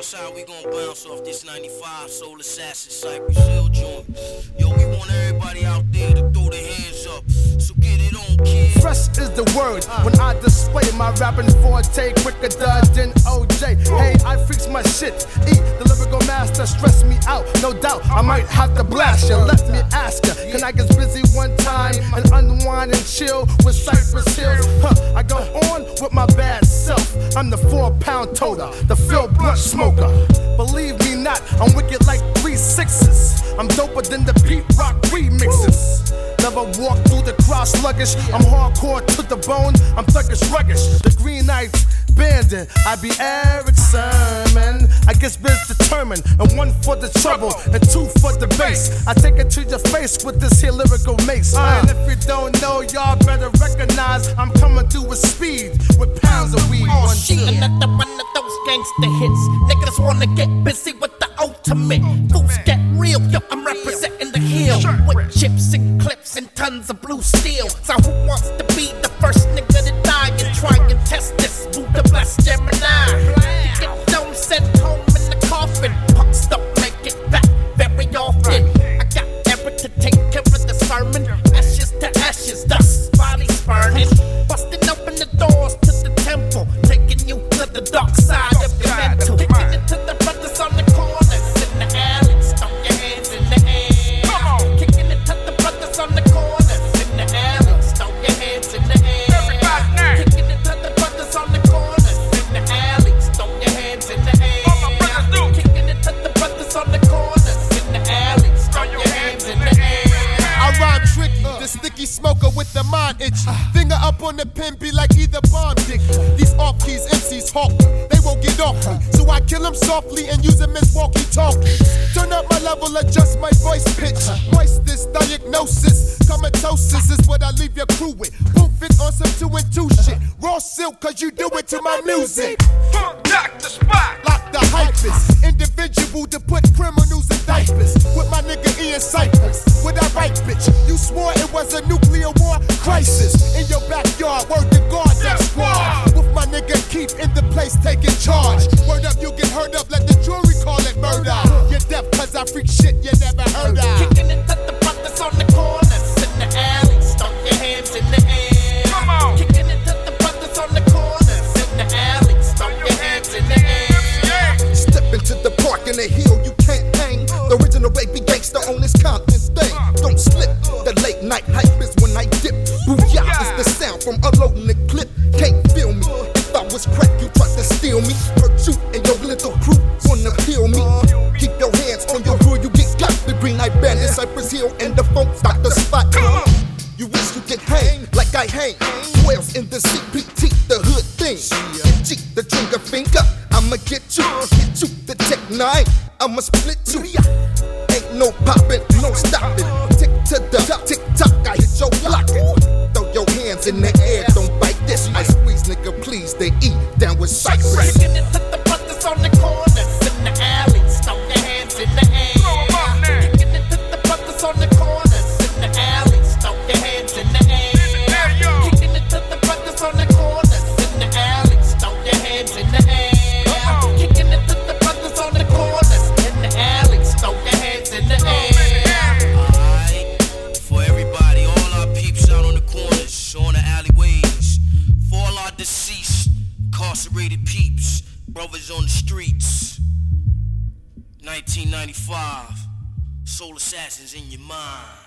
how we gon' bounce off this 95 Soul Assassin Cypress Hill joint. Yo, we want everybody out there to throw their hands up. So get it on, kid. Fresh is the word when I display my rapping forte quicker than OJ. Hey, I fix my shit. The lyrical master stress me out. No doubt, I might have to blast you. Let me ask ya, can I get busy one time and unwind and chill with Cypress Hills? I go on with my bad self. I'm the 4-pound toter, the Phil Blunt smoker. Believe me not, I'm wicked like 3 6s. I'm doper than the Pete Rock remixes. Never walk through the crowd sluggish. I'm hardcore to the bone, I'm thuggish ruggish. The Green Knights bandit, I be Eric Sermon. I guess biz determined, and 1 for the trouble, and 2 for the bass. I take it to your face with this here lyrical mace. And if you don't know, y'all better recognize I'm coming through with speed, with pounds of weed. Oh shit, another one of those gangster hits. Niggas wanna get busy with the ultimate. Fools get real, yo, I'm representing the hill. With chips and clips and tons of blue steel. So who wants to be the first nigga to die and try and test this? Buddha bless Gemini. You get dome sent home in the coffin. Punks don't make it back very often. I got Eric to take care of the sermon. Ashes to ashes, dust, bodies burning. Busting open the doors to the temple. Taking you to the dark side of your mental. Kicking it to the brothers on the corners in the alleys. Throw your hands in the air. Kicking it to the brothers on the corners in the alleys. Throw your hands in the air. Kicking it to the brothers on the corners in the alleys. Throw your hands in the air. Kicking it to the brothers on the corners in the alleys. Throw your hands in the air. I rhyme tricky, the sticky smoker with the mind itchy. Finger up on the pen, be like either bomb dick. These off keys, MCs hawk me, they won't get off me. So I kill them softly and use them as walkie-talkies. Turn up my level, adjust my voice pitch. Moist this diagnosis, comatosis is what I leave your crew with. Boom fit on some 2 and 2 shit. Raw silk, cause you do it to my music. Knock the spot. Lock the hypers, individual to put criminals in diapers. With my nigga Ian Cypress, with that right bitch. You swore it was a nuclear war crisis. In your backyard, word to God, that squad. With my nigga Keith in the place taking charge. Word up, you get heard up, let the jury call it murder. You're deaf cause I freak shit you never heard of. Kicking it to the brothers on the corners in the alleys. Throw your hands in the air. Come on. Kicking it to the brothers on the corners in the alleys. Throw your hands in the air. Step into the park in the hill, you can't hang. The original baby gangster on this Compton thing. Don't slip, the late night hype is when I dip. Booyah is the sound from unloading the clip. Can't feel me, if I was crack you tried to steal me. Hurt you and your little crew wanna kill me. Keep your hands on your hood, you get got. The Green Knight Bandit, Cypress Hill and the Funk Dr. Spot. You wish you could hang like I hang. Who else in the CPT, the hood thing? G, the trigger finger, I'ma get you the Tech 9, I'ma split you. Ain't no poppin', no stopping. Tick to the top, tick tock, I hit your block. Throw your hands in the air, don't bite this. I squeeze, nigga, please, they eat down with Cypress. Kicking it to the brothers on the corners in the alleys. Throw your hands in the air. Kicking it to the brothers on the corners in the alleys. Throw your hands in the air. Kicking it to the brothers on the corners in the alleys. Throw your hands in the air. Kicking it to the brothers on the corners in the alleys. Throw your hands in the air. Alright, for everybody, all our peeps out on the corners, on the alleyways. For all our deceased, incarcerated peeps, brothers on the streets. 1995, Soul Assassins in your mind.